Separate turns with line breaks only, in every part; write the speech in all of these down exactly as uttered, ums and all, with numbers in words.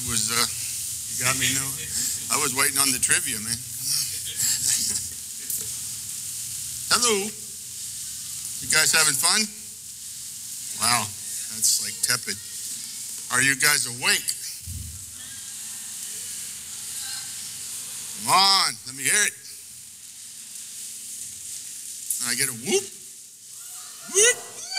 was, uh, you got me, no. I was waiting on the trivia, man. Hello. You guys having fun? Wow, that's like tepid. Are you guys awake? Come on, let me hear it. Can I get a whoop? Whoop.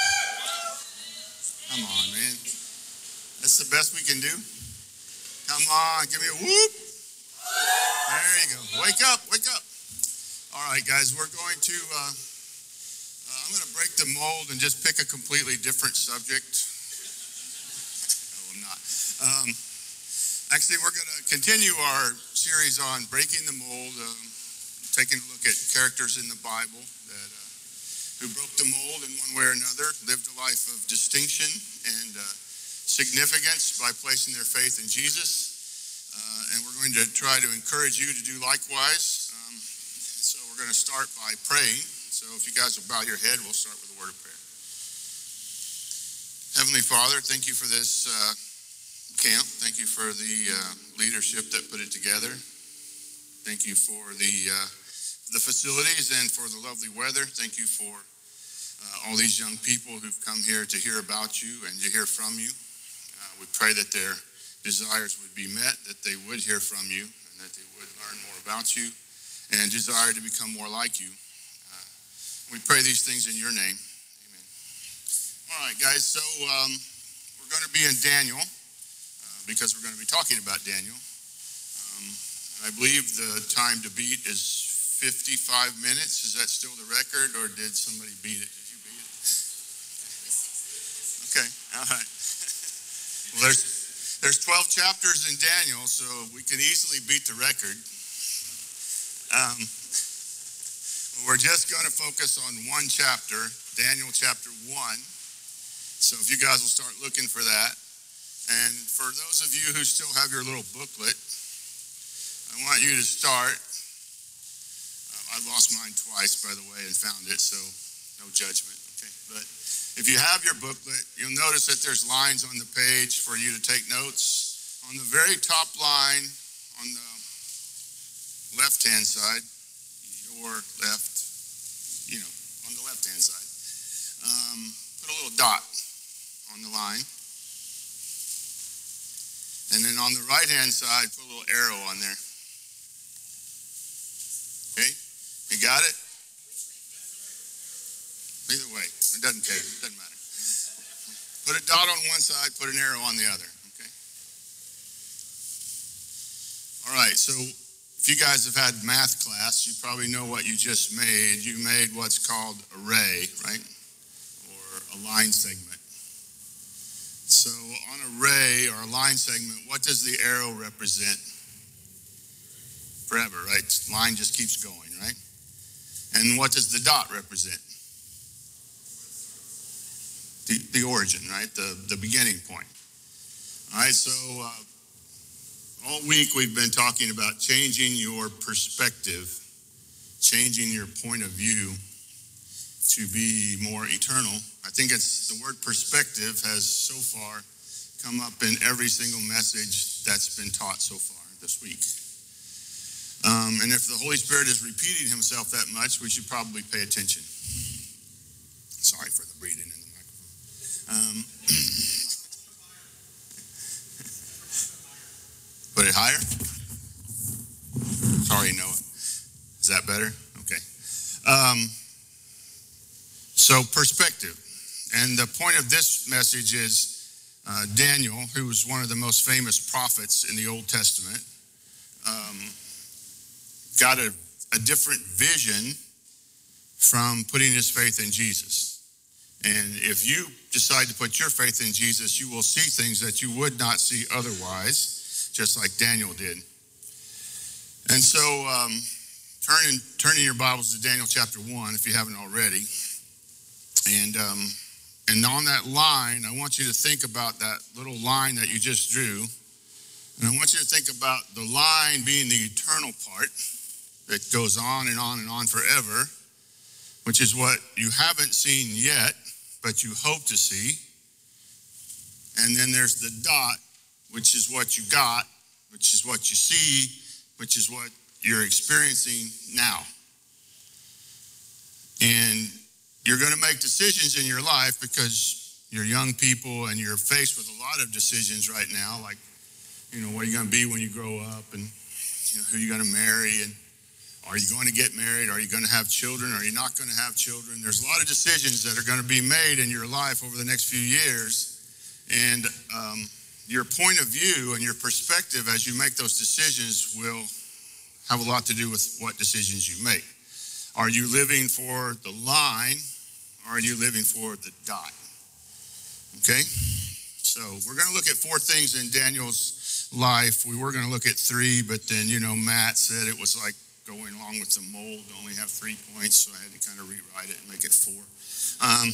Come on, man. That's the best we can do. Come on, give me a whoop. There you go. Wake up, wake up. All right, guys, we're going to, uh, uh, I'm going to break the mold and just pick a completely different subject. No, I'm not. Um, actually, we're going to continue our series on breaking the mold, um, taking a look at characters in the Bible that uh, who broke the mold in one way or another, lived a life of distinction and uh, significance by placing their faith in Jesus. Uh, and we're going to try to encourage you to do likewise. Um, so we're going to start by praying. So if you guys will bow your head, we'll start with a word of prayer. Heavenly Father, thank you for this uh, camp. Thank you for the uh, leadership that put it together. Thank you for the uh, the facilities and for the lovely weather. Thank you for uh, all these young people who've come here to hear about you and to hear from you. Uh, we pray that their desires would be met, that they would hear from you, and that they would learn more about you and desire to become more like you. Uh, we pray these things in your name. Amen. All right, guys, so um, we're going to be in Daniel uh, because we're going to be talking about Daniel. Um, I believe the time to beat is fifty-five minutes. Is that still the record, or did somebody beat it? Did you beat it? Okay, all right. Well, there's there's twelve chapters in Daniel, so we can easily beat the record. Um, we're just going to focus on one chapter, Daniel chapter one. So if you guys will start looking for that. And for those of you who still have your little booklet, I want you to start. I lost mine twice, by the way, and found it, so no judgment. Okay, but if you have your booklet, you'll notice that there's lines on the page for you to take notes. On the very top line, on the left-hand side, your left, you know, on the left-hand side, um, put a little dot on the line. And then on the right-hand side, put a little arrow on there. Okay? You got it? Either way, it doesn't care. It doesn't matter. Put a dot on one side, put an arrow on the other. Okay? All right, so if you guys have had math class, you probably know what you just made. You made what's called array, right? Or a line segment. So on an array or a line segment, what does the arrow represent? Forever, right? Line just keeps going, right? And what does the dot represent? The, the origin, right? The, the beginning point. All right, so uh, all week we've been talking about changing your perspective, changing your point of view to be more eternal. I think it's the word perspective has so far come up in every single message that's been taught so far this week. Um, and if the Holy Spirit is repeating himself that much, we should probably pay attention. Sorry for the breathing in the microphone. Um, put it higher? Sorry, Noah. Is that better? Okay. Um, so perspective. And the point of this message is uh, Daniel, who was one of the most famous prophets in the Old Testament, um, got a, a different vision from putting his faith in Jesus. And if you decide to put your faith in Jesus, you will see things that you would not see otherwise, just like Daniel did. And so um, turn in, turn in your Bibles to Daniel chapter one, if you haven't already. And, um, and on that line, I want you to think about that little line that you just drew. And I want you to think about the line being the eternal part that goes on and on and on forever, which is what you haven't seen yet, but you hope to see. And then there's the dot, which is what you got, which is what you see, which is what you're experiencing now. And you're going to make decisions in your life because you're young people and you're faced with a lot of decisions right now, like, you know, what are you going to be when you grow up, and you know, who are you going to marry, and are you going to get married? Are you going to have children? Are you not going to have children? There's a lot of decisions that are going to be made in your life over the next few years. And um, your point of view and your perspective as you make those decisions will have a lot to do with what decisions you make. Are you living for the line, or are you living for the dot? Okay? So we're going to look at four things in Daniel's life. We were going to look at three, but then, you know, Matt said it was like going along with the mold, only have three points, so I had to kind of rewrite it and make it four. Um,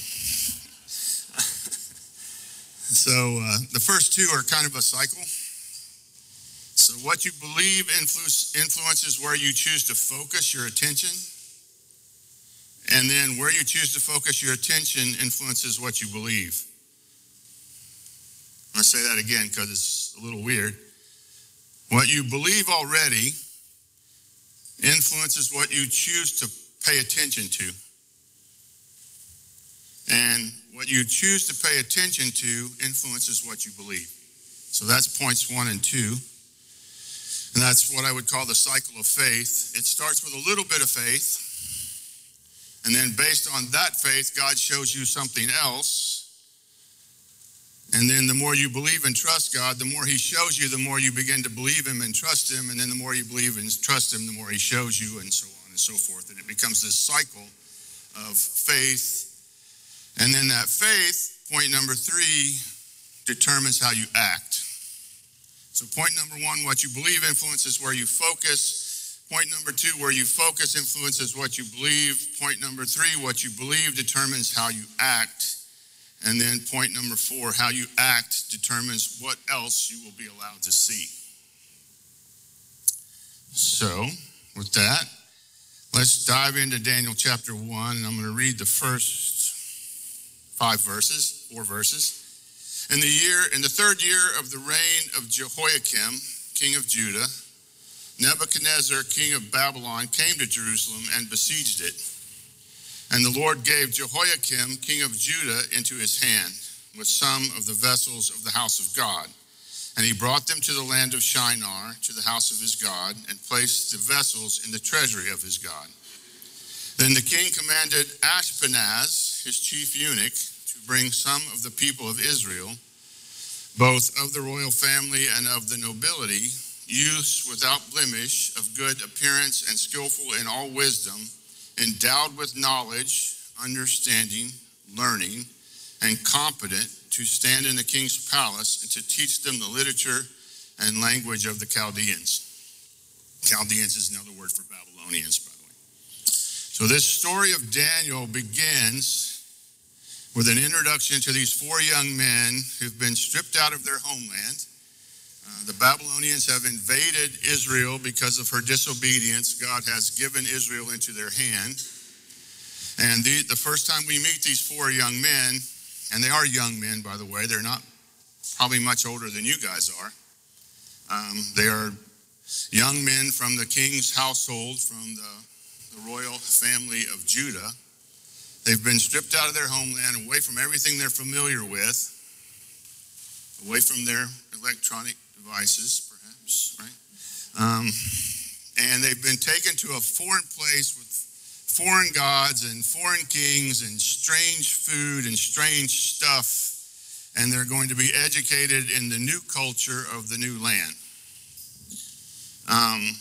so uh, the first two are kind of a cycle. So what you believe influ- influences where you choose to focus your attention. And then where you choose to focus your attention influences what you believe. I'm going to say that again because it's a little weird. What you believe already influences what you choose to pay attention to. And what you choose to pay attention to influences what you believe. So that's points one and two. And that's what I would call the cycle of faith. It starts with a little bit of faith. And then based on that faith, God shows you something else. And then the more you believe and trust God, the more he shows you, the more you begin to believe him and trust him. And then the more you believe and trust him, the more he shows you, and so on and so forth. And it becomes this cycle of faith. And then that faith, point number three, determines how you act. So point number one, what you believe influences where you focus. Point number two, where you focus influences what you believe. Point number three, what you believe determines how you act. And then point number four, how you act determines what else you will be allowed to see. So, with that, let's dive into Daniel chapter one, and I'm going to read the first five verses, four verses. In the year, in the third year of the reign of Jehoiakim, king of Judah, Nebuchadnezzar, king of Babylon, came to Jerusalem and besieged it. And the Lord gave Jehoiakim, king of Judah, into his hand with some of the vessels of the house of God. And he brought them to the land of Shinar, to the house of his God, and placed the vessels in the treasury of his God. Then the king commanded Ashpenaz, his chief eunuch, to bring some of the people of Israel, both of the royal family and of the nobility, youths without blemish, of good appearance and skillful in all wisdom, endowed with knowledge, understanding, learning, and competent to stand in the king's palace and to teach them the literature and language of the Chaldeans. Chaldeans is another word for Babylonians, by the way. So this story of Daniel begins with an introduction to these four young men who've been stripped out of their homeland. Uh, the Babylonians have invaded Israel because of her disobedience. God has given Israel into their hand. And the, the first time we meet these four young men, and they are young men, by the way, they're not probably much older than you guys are. Um, they are young men from the king's household, from the, the royal family of Judah. They've been stripped out of their homeland, away from everything they're familiar with, away from their electronic devices, perhaps, right? Um, and they've been taken to a foreign place with foreign gods and foreign kings and strange food and strange stuff, and they're going to be educated in the new culture of the new land. Um,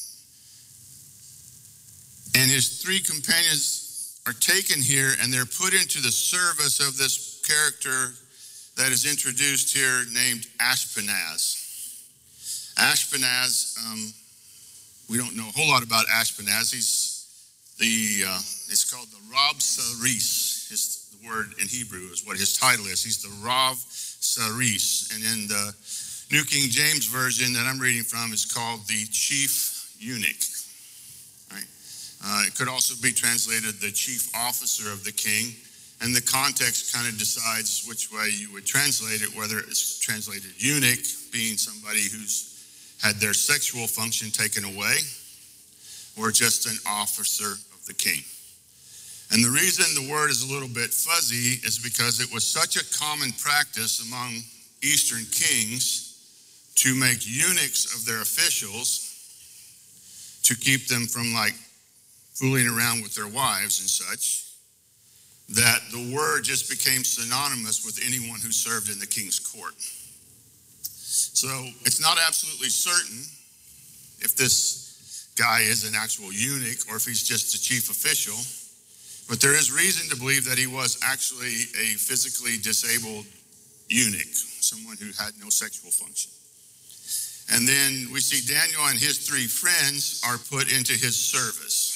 and his three companions are taken here, and they're put into the service of this character that is introduced here named Ashpenaz. Ashpenaz, um, we don't know a whole lot about Ashpenaz. He's the, uh, it's called the Rab Saris. His, the word in Hebrew is what his title is. He's the Rav Saris. And in the New King James Version that I'm reading from is called the Chief Eunuch. Right? Uh, it could also be translated the chief officer of the king. And the context kind of decides which way you would translate it, whether it's translated eunuch, being somebody who's had their sexual function taken away, or just an officer of the king. And the reason the word is a little bit fuzzy is because it was such a common practice among Eastern kings to make eunuchs of their officials to keep them from like fooling around with their wives and such, that the word just became synonymous with anyone who served in the king's court. So it's not absolutely certain if this guy is an actual eunuch or if he's just a chief official, but there is reason to believe that he was actually a physically disabled eunuch, someone who had no sexual function. And then we see Daniel and his three friends are put into his service.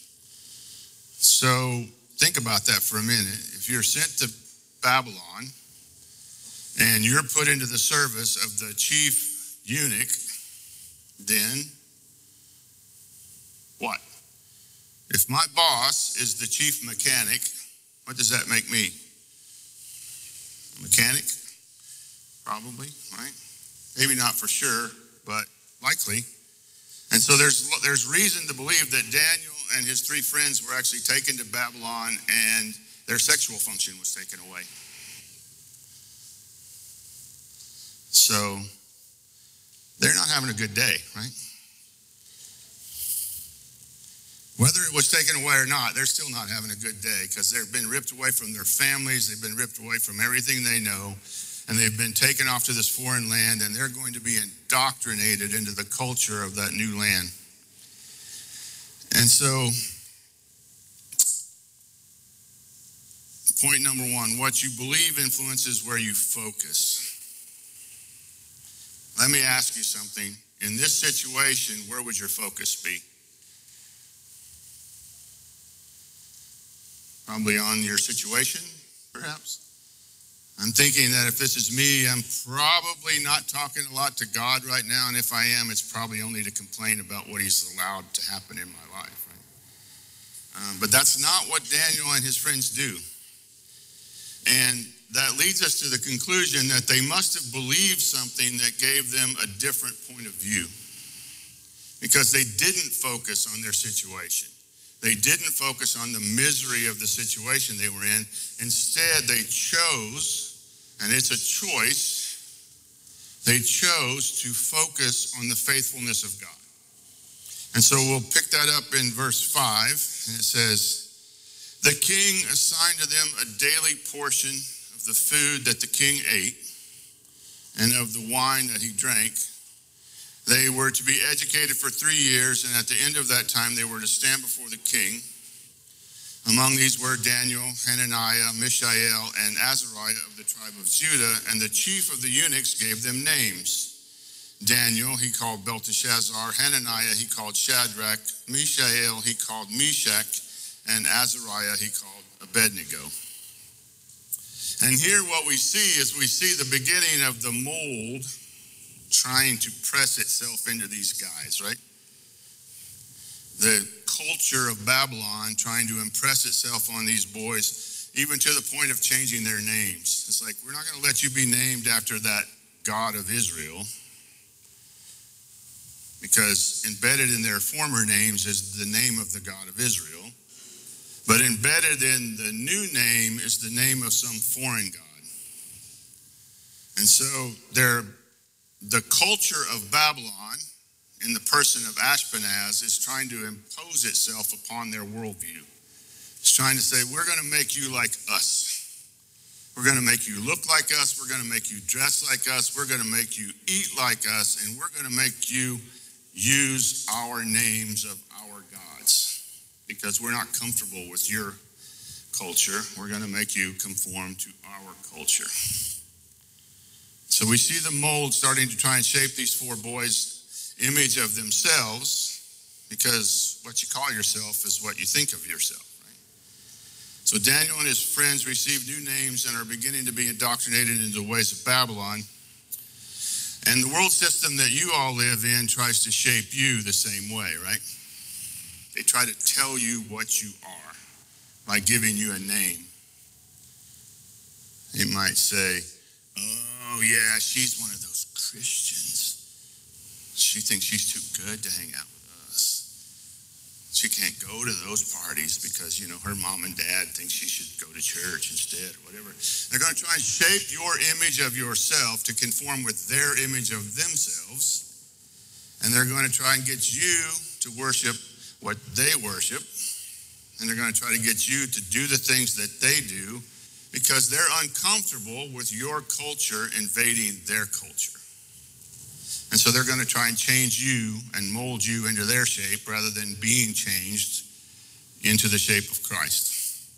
So think about that for a minute. If you're sent to Babylon and you're put into the service of the chief eunuch, then what? If my boss is the chief mechanic, what does that make me? A mechanic? Probably, right? Maybe not for sure, but likely. And so there's there's reason to believe that Daniel and his three friends were actually taken to Babylon and their sexual function was taken away. So they're not having a good day, right? Whether it was taken away or not, they're still not having a good day because they've been ripped away from their families, they've been ripped away from everything they know, and they've been taken off to this foreign land, and they're going to be indoctrinated into the culture of that new land. And so, point number one, what you believe influences where you focus. Let me ask you something. In this situation, where would your focus be? Probably on your situation, perhaps. I'm thinking that if this is me, I'm probably not talking a lot to God right now, and if I am, it's probably only to complain about what he's allowed to happen in my life. Right? Um, but that's not what Daniel and his friends do. And that leads us to the conclusion that they must have believed something that gave them a different point of view, because they didn't focus on their situation. They didn't focus on the misery of the situation they were in. Instead, they chose, and it's a choice, they chose to focus on the faithfulness of God. And so we'll pick that up in verse five, and it says, "The king assigned to them a daily portion of the food that the king ate and of the wine that he drank. They were to be educated for three years, and at the end of that time, they were to stand before the king. Among these were Daniel, Hananiah, Mishael, and Azariah of the tribe of Judah, and the chief of the eunuchs gave them names. Daniel he called Belteshazzar, Hananiah he called Shadrach, Mishael he called Meshach, and Azariah he called Abednego." And here what we see is we see the beginning of the mold trying to press itself into these guys, right? The culture of Babylon trying to impress itself on these boys, even to the point of changing their names. It's like, we're not going to let you be named after that God of Israel, because embedded in their former names is the name of the God of Israel. But embedded in the new name is the name of some foreign God. And so they're the culture of Babylon, in the person of Ashpenaz, is trying to impose itself upon their worldview. It's trying to say, we're going to make you like us. We're going to make you look like us. We're going to make you dress like us. We're going to make you eat like us. And we're going to make you use our names of our gods, because we're not comfortable with your culture. We're going to make you conform to our culture. So we see the mold starting to try and shape these four boys' image of themselves, because what you call yourself is what you think of yourself, right? So Daniel and his friends receive new names and are beginning to be indoctrinated into the ways of Babylon. And the world system that you all live in tries to shape you the same way, right? They try to tell you what you are by giving you a name. He might say, oh yeah, she's one of those Christians. She thinks she's too good to hang out with us. She can't go to those parties because, you know, her mom and dad think she should go to church instead or whatever. They're going to try and shape your image of yourself to conform with their image of themselves. And they're going to try and get you to worship what they worship. And they're going to try to get you to do the things that they do because they're uncomfortable with your culture invading their culture. And so they're going to try and change you and mold you into their shape rather than being changed into the shape of Christ.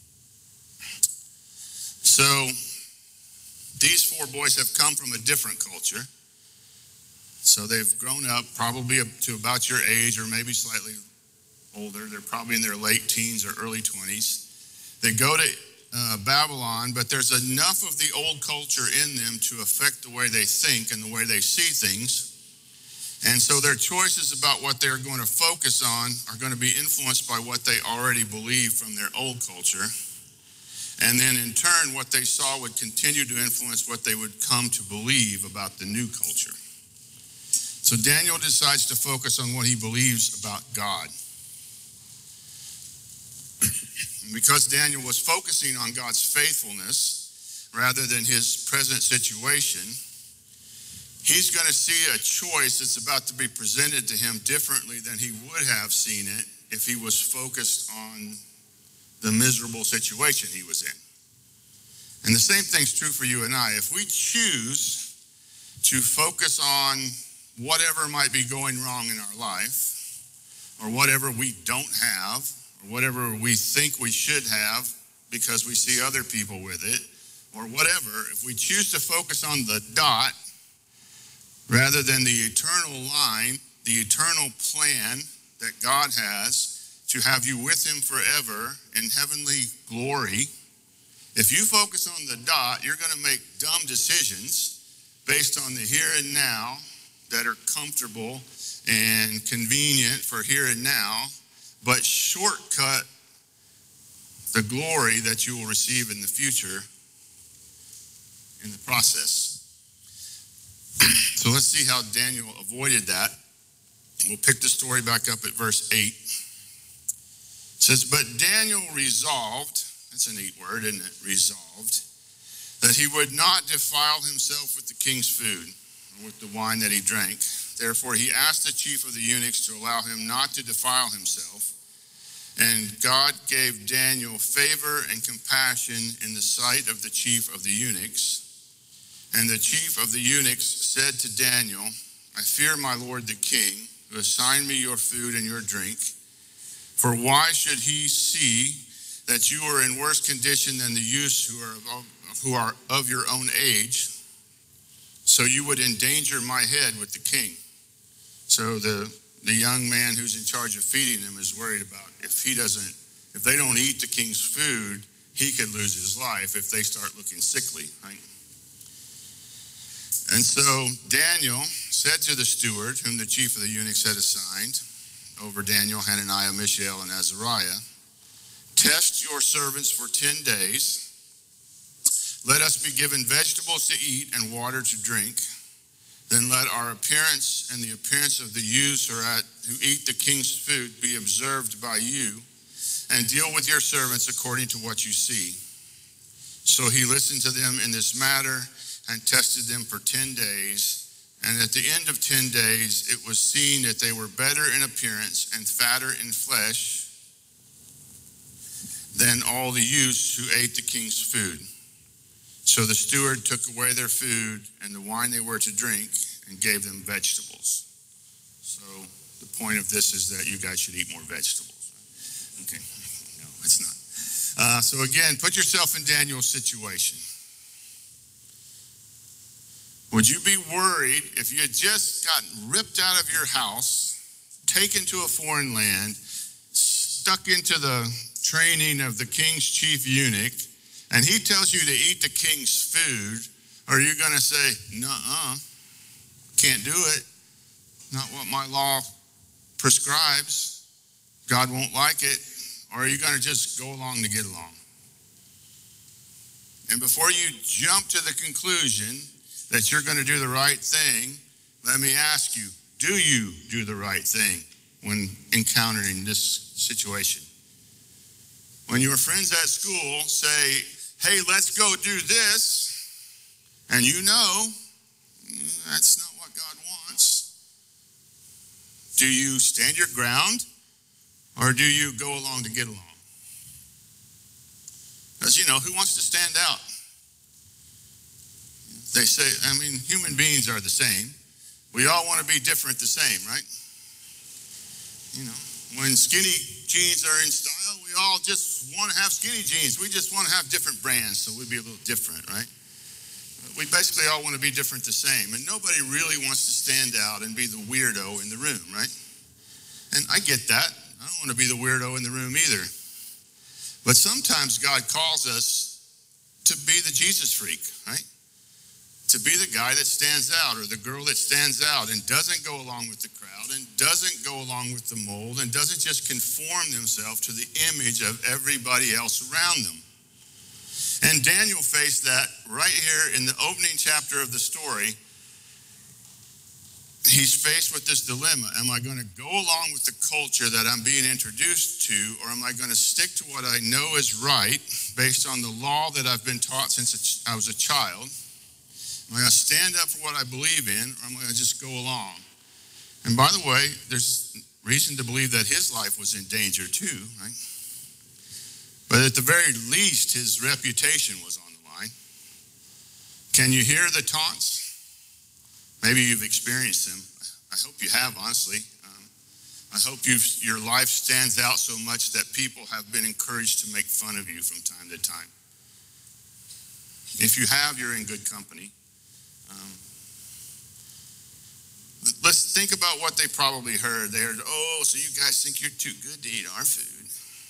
So these four boys have come from a different culture. So they've grown up probably up to about your age or maybe slightly older. They're probably in their late teens or early twenties. They go to uh, Babylon, but there's enough of the old culture in them to affect the way they think and the way they see things. And so their choices about what they're going to focus on are going to be influenced by what they already believe from their old culture. And then in turn, what they saw would continue to influence what they would come to believe about the new culture. So Daniel decides to focus on what he believes about God. Because Daniel was focusing on God's faithfulness rather than his present situation, he's going to see a choice that's about to be presented to him differently than he would have seen it if he was focused on the miserable situation he was in. And the same thing's true for you and I. If we choose to focus on whatever might be going wrong in our life, or whatever we don't have, or whatever we think we should have because we see other people with it, or whatever, if we choose to focus on the dot rather than the eternal line, the eternal plan that God has to have you with him forever in heavenly glory, if you focus on the dot, you're going to make dumb decisions based on the here and now that are comfortable and convenient for here and now, but shortcut the glory that you will receive in the future in the process. So let's see how Daniel avoided that. We'll pick the story back up at verse eight. It says, but Daniel resolved, that's a neat word, isn't it? Resolved, that he would not defile himself with the king's food or with the wine that he drank. Therefore, he asked the chief of the eunuchs to allow him not to defile himself. And God gave Daniel favor and compassion in the sight of the chief of the eunuchs. And the chief of the eunuchs said to Daniel, I fear my lord the king, who assigned me your food and your drink. For why should he see that you are in worse condition than the youths who are of, who are of your own age, so you would endanger my head with the king? So the, the young man who's in charge of feeding them is worried about if he doesn't, if they don't eat the king's food, he could lose his life if they start looking sickly, right? And so Daniel said to the steward, whom the chief of the eunuchs had assigned over Daniel, Hananiah, Mishael, and Azariah, test your servants for ten days. Let us be given vegetables to eat and water to drink. Then let our appearance and the appearance of the youths who, are at, who eat the king's food be observed by you, and deal with your servants according to what you see. So he listened to them in this matter and tested them for ten days. And at the end of ten days, it was seen that they were better in appearance and fatter in flesh than all the youths who ate the king's food. So the steward took away their food and the wine they were to drink and gave them vegetables. So the point of this is that you guys should eat more vegetables. Okay, no, it's not. Uh, so again, put yourself in Daniel's situation. Would you be worried if you had just gotten ripped out of your house, taken to a foreign land, stuck into the training of the king's chief eunuch, and he tells you to eat the king's food? Or are you going to say, nuh-uh, can't do it, not what my law prescribes, God won't like it? Or are you going to just go along to get along? And before you jump to the conclusion that you're going to do the right thing, let me ask you, do you do the right thing when encountering this situation? When your friends at school say, hey, let's go do this, and you know that's not what God wants, do you stand your ground or do you go along to get along? Because, you know, who wants to stand out? They say, I mean, human beings are the same. We all want to be different the same, right? You know, when skinny jeans are in style, we all just want to have skinny jeans. We just want to have different brands, so we'd be a little different, right? We basically all want to be different the same, and nobody really wants to stand out and be the weirdo in the room, right? And I get that. I don't want to be the weirdo in the room either. But sometimes God calls us to be the Jesus freak, right? To be the guy that stands out or the girl that stands out and doesn't go along with the crowd and doesn't go along with the mold and doesn't just conform themselves to the image of everybody else around them. And Daniel faced that right here in the opening chapter of the story. He's faced with this dilemma. Am I going to go along with the culture that I'm being introduced to, or am I going to stick to what I know is right based on the law that I've been taught since I was a child? Am I going to stand up for what I believe in, or am I going to just go along? And by the way, there's reason to believe that his life was in danger too, right? But at the very least, his reputation was on the line. Can you hear the taunts? Maybe you've experienced them. I hope you have, honestly. Um, I hope you've, your life stands out so much that people have been encouraged to make fun of you from time to time. If you have, you're in good company. Um, let's think about what they probably heard. They heard, oh, so you guys think you're too good to eat our food.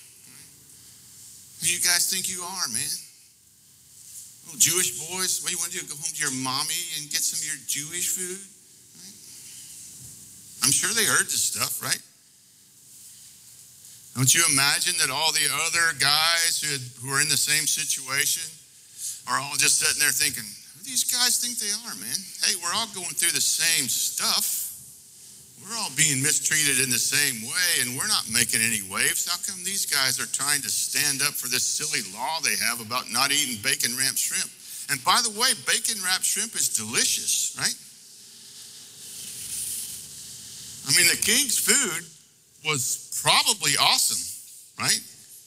Who you guys think you are, man? Little Jewish boys, what do you want to do? Go home to your mommy and get some of your Jewish food? Right? I'm sure they heard this stuff, right? Don't you imagine that all the other guys who, had, who are in the same situation are all just sitting there thinking, who do these guys think they are, man? Hey, we're all going through the same stuff. We're all being mistreated in the same way, and we're not making any waves. How come these guys are trying to stand up for this silly law they have about not eating bacon-wrapped shrimp? And by the way, bacon-wrapped shrimp is delicious, right? I mean, the king's food was probably awesome, right?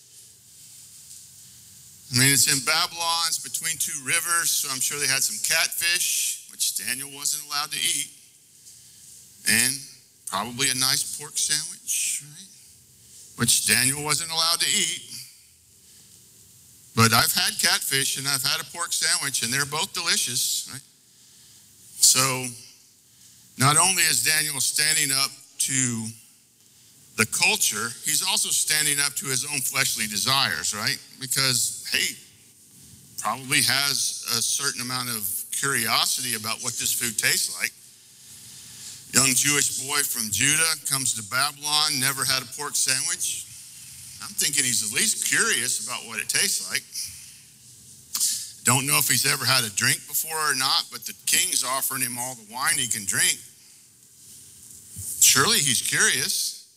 I mean, it's in Babylon, it's between two rivers, so I'm sure they had some catfish, which Daniel wasn't allowed to eat, and probably a nice pork sandwich, right? Which Daniel wasn't allowed to eat. But I've had catfish and I've had a pork sandwich, and they're both delicious, right? So not only is Daniel standing up to the culture, he's also standing up to his own fleshly desires, right? Because, hey, probably has a certain amount of curiosity about what this food tastes like. Young Jewish boy from Judah comes to Babylon, never had a pork sandwich. I'm thinking he's at least curious about what it tastes like. Don't know if he's ever had a drink before or not, but the king's offering him all the wine he can drink. Surely he's curious.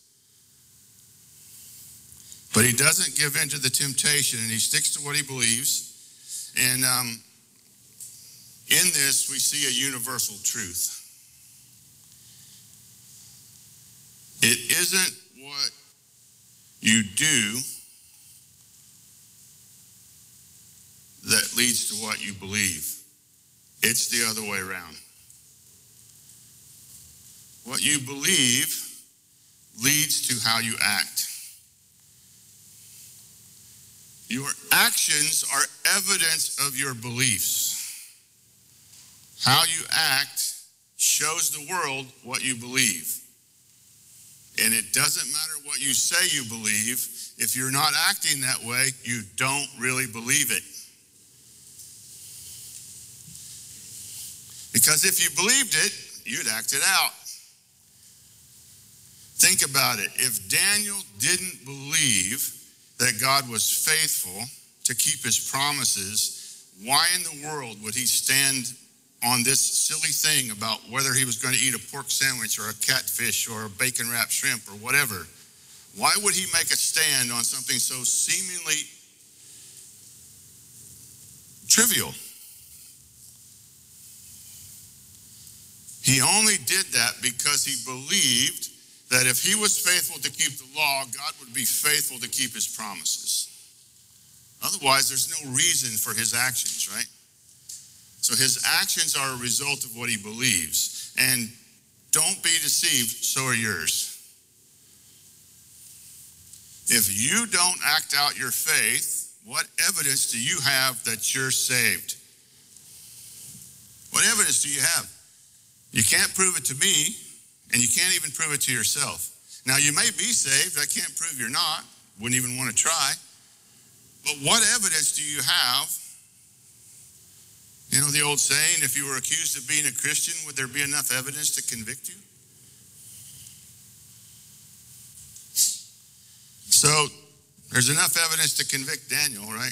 But he doesn't give in to the temptation, and he sticks to what he believes. And um, in this, we see a universal truth. It isn't what you do that leads to what you believe. It's the other way around. What you believe leads to how you act. Your actions are evidence of your beliefs. How you act shows the world what you believe. And it doesn't matter what you say you believe. If you're not acting that way, you don't really believe it. Because if you believed it, you'd act it out. Think about it. If Daniel didn't believe that God was faithful to keep his promises, Why in the world would he stand on this silly thing about whether he was going to eat a pork sandwich or a catfish or a bacon wrapped shrimp or whatever? Why would he make a stand on something so seemingly trivial? He only did that because he believed that if he was faithful to keep the law, God would be faithful to keep his promises. Otherwise, there's no reason for his actions, right? So his actions are a result of what he believes. And don't be deceived, so are yours. If you don't act out your faith, what evidence do you have that you're saved? What evidence do you have? You can't prove it to me, and you can't even prove it to yourself. Now, you may be saved. I can't prove you're not. Wouldn't even want to try. But what evidence do you have? You know the old saying, if you were accused of being a Christian, would there be enough evidence to convict you? So, there's enough evidence to convict Daniel, right?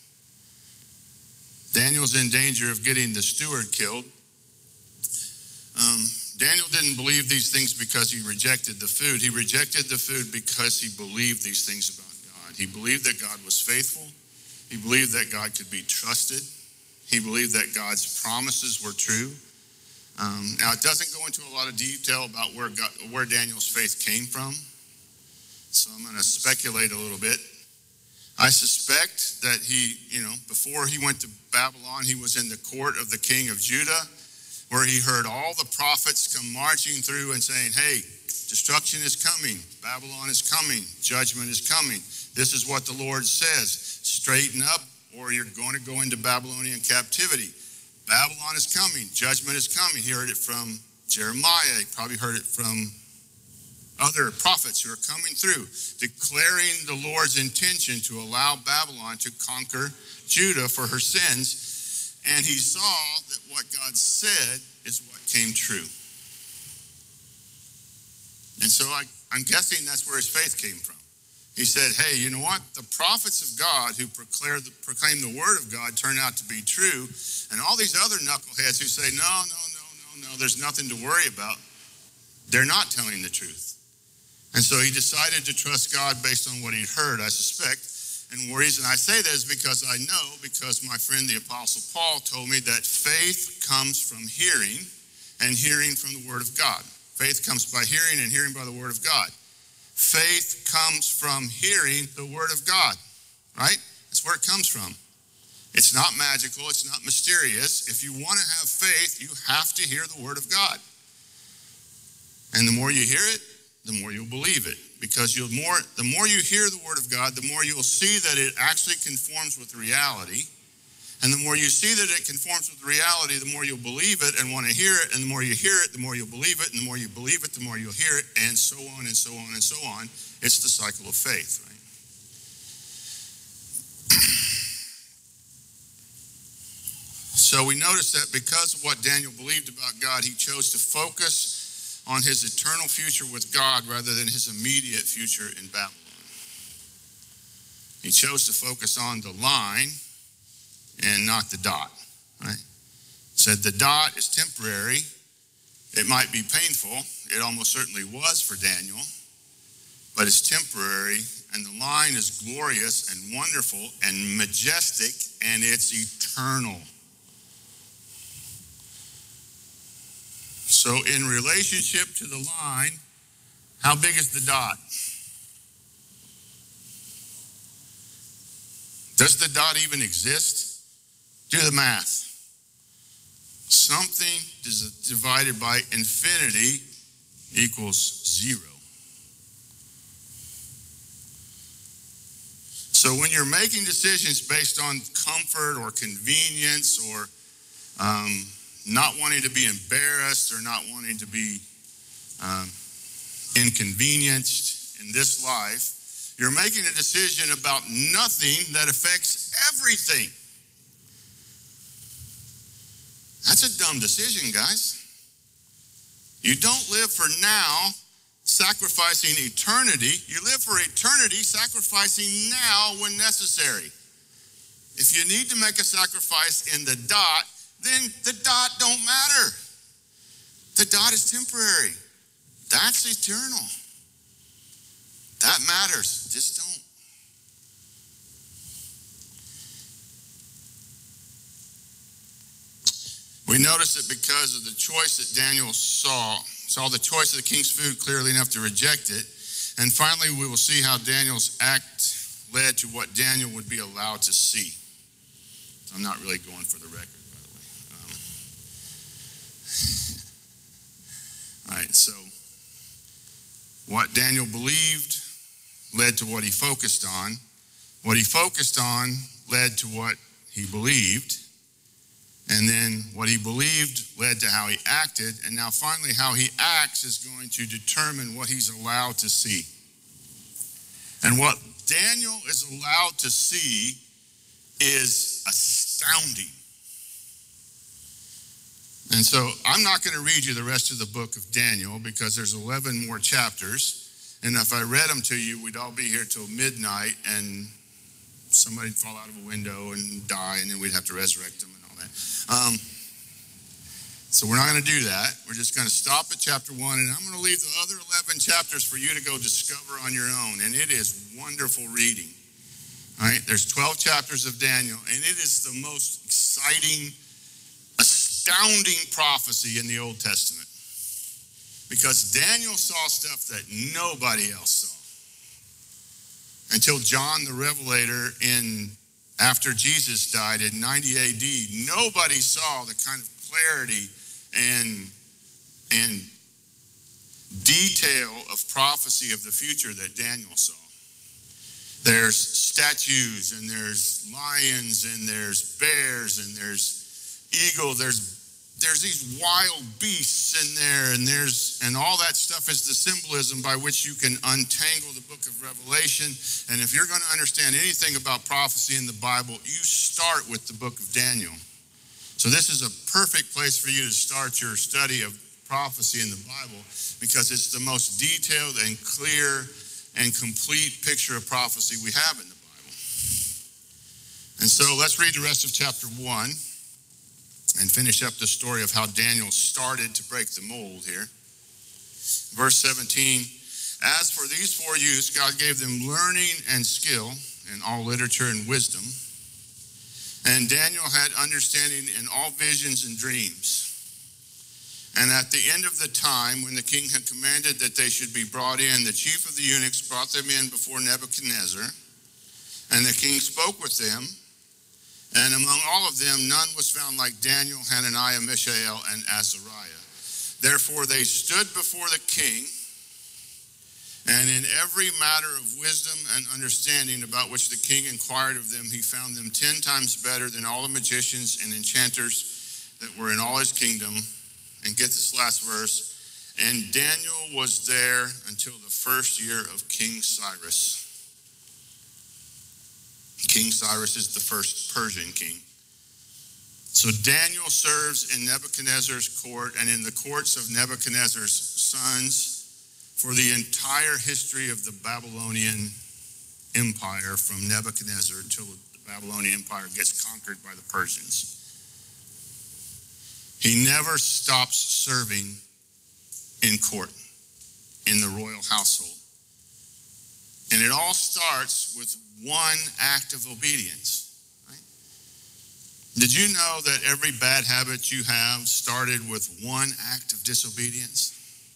Daniel's in danger of getting the steward killed. Um, Daniel didn't believe these things because he rejected the food. He rejected the food because he believed these things about God. He believed that God was faithful. He believed that God could be trusted. He believed that God's promises were true. Um, now, it doesn't go into a lot of detail about where God, where Daniel's faith came from. So I'm going to speculate a little bit. I suspect that he, you know, before he went to Babylon, he was in the court of the king of Judah, where he heard all the prophets come marching through and saying, hey, destruction is coming. Babylon is coming. Judgment is coming. This is what the Lord says. Straighten up, or you're going to go into Babylonian captivity. Babylon is coming. Judgment is coming. He heard it from Jeremiah. He probably heard it from other prophets who are coming through, declaring the Lord's intention to allow Babylon to conquer Judah for her sins. And he saw that what God said is what came true. And so I, I'm guessing that's where his faith came from. He said, hey, you know what? The prophets of God who proclaim the, proclaim the word of God turn out to be true. And all these other knuckleheads who say, no, no, no, no, no, there's nothing to worry about, they're not telling the truth. And so he decided to trust God based on what he'd heard, I suspect. And the reason I say that is because I know, because my friend the Apostle Paul told me that faith comes from hearing, and hearing from the Word of God. Faith comes by hearing, and hearing by the Word of God. Faith comes from hearing the Word of God, right? That's where it comes from. It's not magical. It's not mysterious. If you want to have faith, you have to hear the Word of God. And the more you hear it, the more you'll believe it. Because you'll more, the more you hear the Word of God, the more you'll see that it actually conforms with reality. And the more you see that it conforms with reality, the more you'll believe it and want to hear it. And the more you hear it, the more you'll believe it. And the more you believe it, the more you'll hear it. And so on and so on and so on. It's the cycle of faith, right? So we notice that because of what Daniel believed about God, he chose to focus on his eternal future with God rather than his immediate future in Babylon. He chose to focus on the line and not the dot, right? Said the dot is temporary. It might be painful. It almost certainly was for Daniel, but it's temporary, and the line is glorious and wonderful and majestic, and it's eternal. So in relationship to the line, how big is the dot? Does the dot even exist? Do the math. Something divided by infinity equals zero. So when you're making decisions based on comfort or convenience or um, not wanting to be embarrassed or not wanting to be um, inconvenienced in this life, you're making a decision about nothing that affects everything. That's a dumb decision, guys. You don't live for now sacrificing eternity. You live for eternity sacrificing now when necessary. If you need to make a sacrifice in the dot, then the dot don't matter. The dot is temporary. That's eternal. That matters. Just don't. We notice that because of the choice that Daniel saw, saw the choice of the king's food clearly enough to reject it. And finally, we will see how Daniel's act led to what Daniel would be allowed to see. So I'm not really going for the record, by the way. Um, all right, so what Daniel believed led to what he focused on. What he focused on led to what he believed. And then what he believed led to how he acted. And now finally, how he acts is going to determine what he's allowed to see. And what Daniel is allowed to see is astounding. And so I'm not going to read you the rest of the book of Daniel because there's eleven more chapters. And if I read them to you, we'd all be here till midnight and somebody'd fall out of a window and die, and then we'd have to resurrect them. Um, so we're not going to do that. We're just going to stop at chapter one, and I'm going to leave the other eleven chapters for you to go discover on your own. And it is wonderful reading. All right, there's twelve chapters of Daniel, and it is the most exciting, astounding prophecy in the Old Testament. Because Daniel saw stuff that nobody else saw. Until John the Revelator in after Jesus died in ninety A D, nobody saw the kind of clarity and, and detail of prophecy of the future that Daniel saw. There's statues, and there's lions, and there's bears, and there's eagles, there's There's these wild beasts in there, and there's and all that stuff is the symbolism by which you can untangle the book of Revelation. And if you're going to understand anything about prophecy in the Bible, you start with the book of Daniel. So this is a perfect place for you to start your study of prophecy in the Bible because it's the most detailed and clear and complete picture of prophecy we have in the Bible. And so let's read the rest of chapter one. And finish up the story of how Daniel started to break the mold here. Verse seventeen, as for these four youths, God gave them learning and skill in all literature and wisdom. And Daniel had understanding in all visions and dreams. And at the end of the time, when the king had commanded that they should be brought in, the chief of the eunuchs brought them in before Nebuchadnezzar. And the king spoke with them. And among all of them, none was found like Daniel, Hananiah, Mishael, and Azariah. Therefore, they stood before the king, and in every matter of wisdom and understanding about which the king inquired of them, he found them ten times better than all the magicians and enchanters that were in all his kingdom. And get this last verse. And Daniel was there until the first year of King Cyrus. King Cyrus is the first Persian king. So Daniel serves in Nebuchadnezzar's court and in the courts of Nebuchadnezzar's sons for the entire history of the Babylonian Empire, from Nebuchadnezzar until the Babylonian Empire gets conquered by the Persians. He never stops serving in court, in the royal household. And it all starts with one act of obedience. Right? Did you know that every bad habit you have started with one act of disobedience?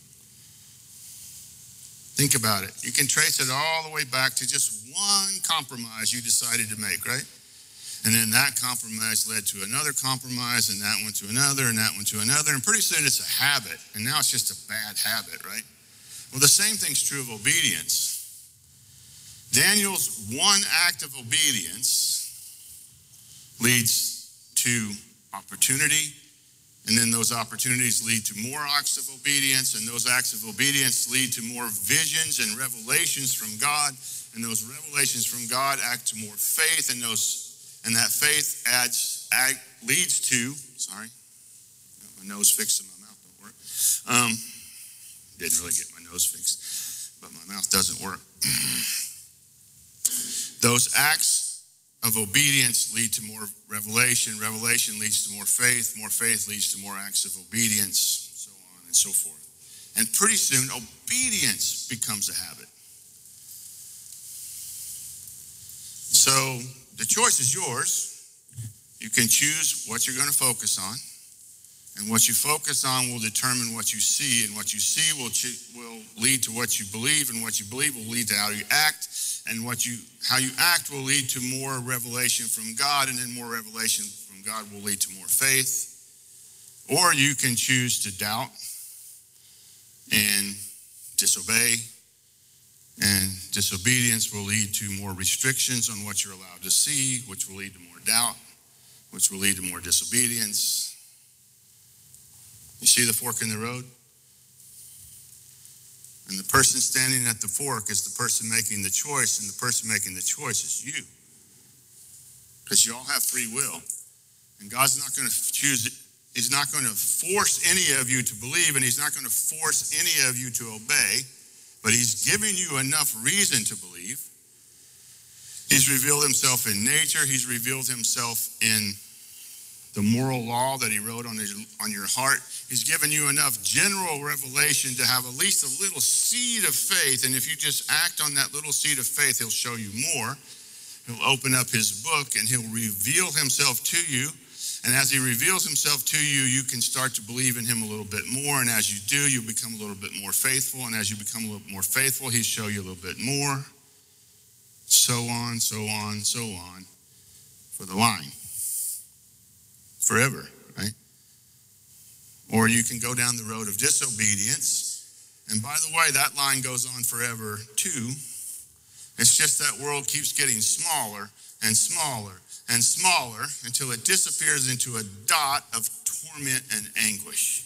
Think about it. You can trace it all the way back to just one compromise you decided to make, right? And then that compromise led to another compromise, and that one to another, and that one to another. And pretty soon it's a habit, and now it's just a bad habit, right? Well, the same thing's true of obedience. Daniel's one act of obedience leads to opportunity, and then those opportunities lead to more acts of obedience, and those acts of obedience lead to more visions and revelations from God, and those revelations from God act to more faith, and those and that faith adds act, leads to sorry, got my nose fixed and my mouth don't work. Um, didn't really get my nose fixed, but my mouth doesn't work. Those acts of obedience lead to more revelation. Revelation leads to more faith. More faith leads to more acts of obedience, so on and so forth. And pretty soon, obedience becomes a habit. So the choice is yours. You can choose what you're going to focus on. And what you focus on will determine what you see. And what you see will, will lead to what you believe. And what you believe will lead to how you act. And what you how you act will lead to more revelation from God. And then more revelation from God will lead to more faith. Or you can choose to doubt and disobey. And disobedience will lead to more restrictions on what you're allowed to see, which will lead to more doubt, which will lead to more disobedience. You see the fork in the road? And the person standing at the fork is the person making the choice, and the person making the choice is you. Because you all have free will. And God's not going to choose it. He's not going to force any of you to believe, and he's not going to force any of you to obey, but he's giving you enough reason to believe. He's revealed himself in nature. He's revealed himself in the moral law that he wrote on, his, on your heart. He's given you enough general revelation to have at least a little seed of faith, and if you just act on that little seed of faith, he'll show you more. He'll open up his book, and he'll reveal himself to you. And as he reveals himself to you, you can start to believe in him a little bit more. And as you do, you become a little bit more faithful. And as you become a little more faithful, he'll show you a little bit more. So on, so on, so on. For the line. Forever, right? Or you can go down the road of disobedience. And by the way, that line goes on forever too. It's just that world keeps getting smaller and smaller and smaller until it disappears into a dot of torment and anguish.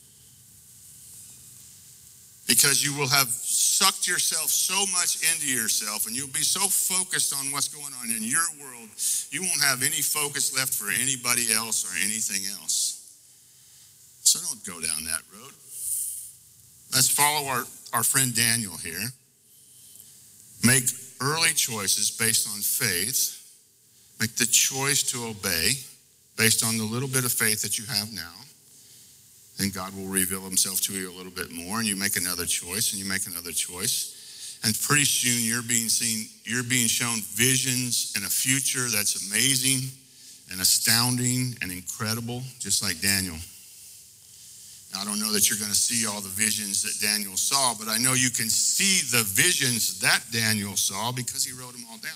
Because you will have sucked yourself so much into yourself, and you'll be so focused on what's going on in your world, you won't have any focus left for anybody else or anything else. So don't go down that road. Let's follow our, our friend Daniel here. Make early choices based on faith. Make the choice to obey based on the little bit of faith that you have now. And God will reveal himself to you a little bit more. And you make another choice, and you make another choice. And pretty soon you're being seen, you're being shown visions and a future that's amazing and astounding and incredible, just like Daniel. Now, I don't know that you're going to see all the visions that Daniel saw, but I know you can see the visions that Daniel saw because he wrote them all down.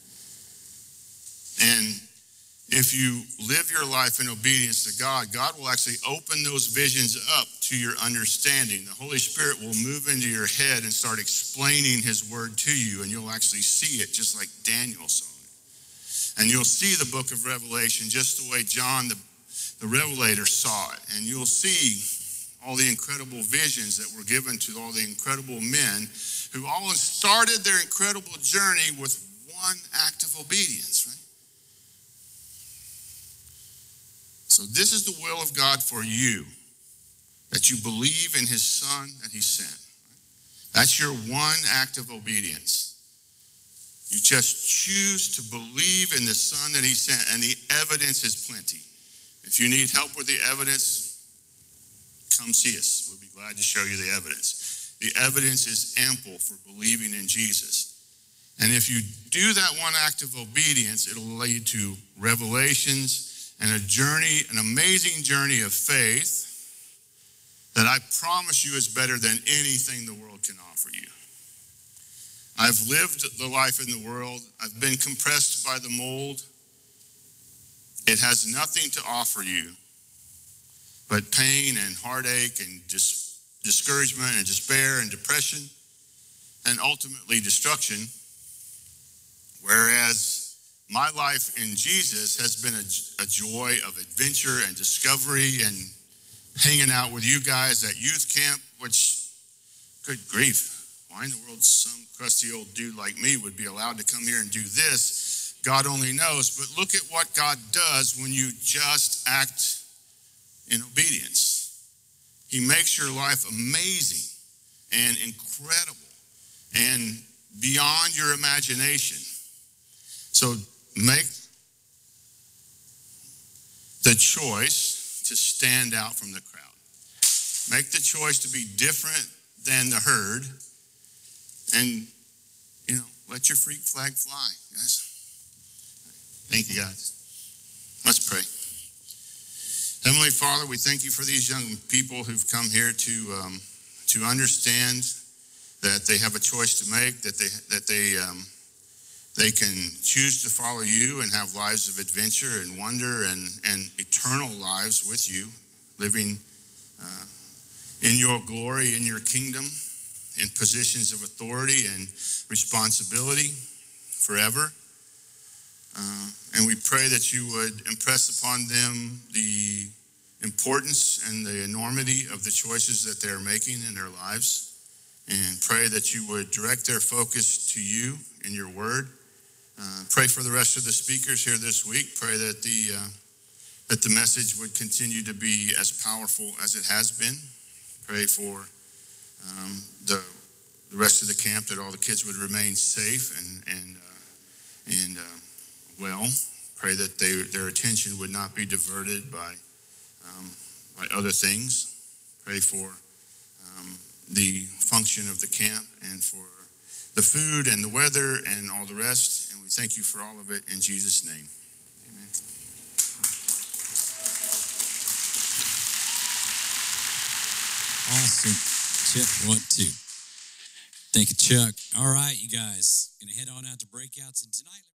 And if you live your life in obedience to God, God will actually open those visions up to your understanding. The Holy Spirit will move into your head and start explaining his word to you, and you'll actually see it just like Daniel saw it. And you'll see the book of Revelation just the way John, the, the Revelator, saw it. And you'll see all the incredible visions that were given to all the incredible men who all started their incredible journey with one act of obedience, right? So this is the will of God for you, that you believe in his Son that he sent. That's your one act of obedience. You just choose to believe in the Son that he sent, and the evidence is plenty. If you need help with the evidence, come see us. We'll be glad to show you the evidence. The evidence is ample for believing in Jesus. And if you do that one act of obedience, it'll lead to revelations and a journey, an amazing journey of faith that I promise you is better than anything the world can offer you. I've lived the life in the world. I've been compressed by the mold. It has nothing to offer you but pain and heartache and dis- discouragement and despair and depression and ultimately destruction. Whereas my life in Jesus has been a, a joy of adventure and discovery and hanging out with you guys at youth camp, which, good grief, why in the world some crusty old dude like me would be allowed to come here and do this? God only knows. But look at what God does when you just act in obedience. He makes your life amazing and incredible and beyond your imagination. So make the choice to stand out from the crowd. Make the choice to be different than the herd, and, you know, let your freak flag fly, guys. Thank you, guys. Let's pray. Heavenly Father, we thank you for these young people who've come here to um, to understand that they have a choice to make, that they that they um, they can choose to follow you and have lives of adventure and wonder and, and eternal lives with you, living uh, in your glory, in your kingdom, in positions of authority and responsibility forever. Uh, and we pray that you would impress upon them the importance and the enormity of the choices that they're making in their lives, and pray that you would direct their focus to you in your word. Uh, pray for the rest of the speakers here this week. Pray that the uh, that the message would continue to be as powerful as it has been. Pray for um, the, the rest of the camp, that all the kids would remain safe and and uh, and uh, well. Pray that they, their attention would not be diverted by um, by other things. Pray for um, the function of the camp and for the food and the weather and all the rest. And we thank you for all of it in Jesus' name. Amen.
Awesome. Check one, two. Thank you, Chuck. All right, you guys. Gonna head on out to breakouts, and tonight